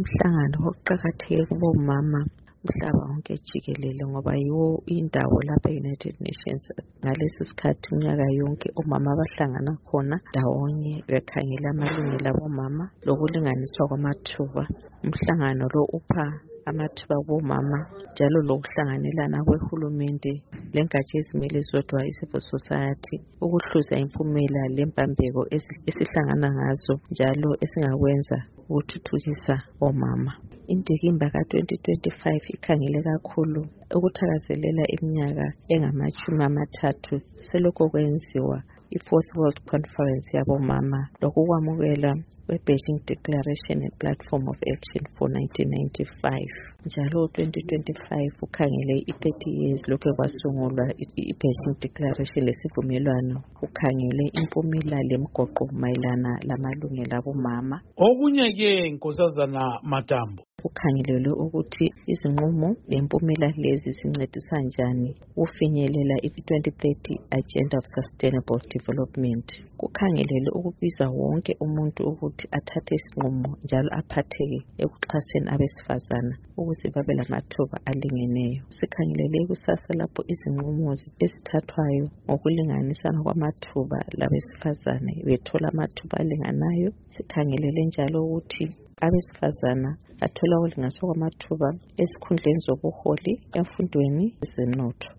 Umhlangano oqakatheke kubomama umhlaba wonke jikelele ngoba yiwo indawo lapha e-United Nations ngalesi sikhathi minyaka yonke omama abahlangana khona ndawonye bekhangela amalungelo abomama lokulinganiswa kwamathuba. Umhlangano lo upha amathuba kubomama njalo lokuhlanganelana kwehulumende lengatsha ezimele zodwa i-civil society ukuhluza impumela lempambeko esihlangana ngazo njalo esingakwenza ukuthuthukisa omama. Indikimba ka-2025 ikhangele kakhulu ukuthakazelela iminyaka engama-30 selokho kwenziwa i-Fourth World Conference yabomama lokukwamukela kwe-Beijing Declaration and Platform of Action for 1995. Njalo 2025 ukhangele i-30 years lokho kwasungulwa i-Beijing Declaration lesivumelwano ukhangele impumela lemgoqo mayelana lamalungelo abomama. Okunye-ke Nkosazana Matambo, kukhangelelwe ukuthi izinqumo lempumela lezi zincedisa njani ufinyelela i-2030 Agenda of Sustainable Development. Kukhangelelwe ukubiza wonke umuntu ukuthi athathe isinqumo njalo aphatheke ekuxhaseni abesifazana ukuze babe lamathuba alingeneyo. Sikhangelele kusasa lapho izinqumo ezithathwayo ngokulinganisana kwamathuba labesifazane bethola amathuba alinganayo. Sikhangelele njalo ukuthi abesifazana bathola ukulinganiswa kwamathuba esikhundleni zobuholi emfundweni ezenotho.